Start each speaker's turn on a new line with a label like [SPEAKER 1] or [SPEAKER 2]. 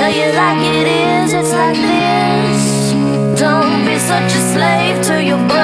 [SPEAKER 1] Tell you like it is, it's like this. Don't be such a slave to your brain.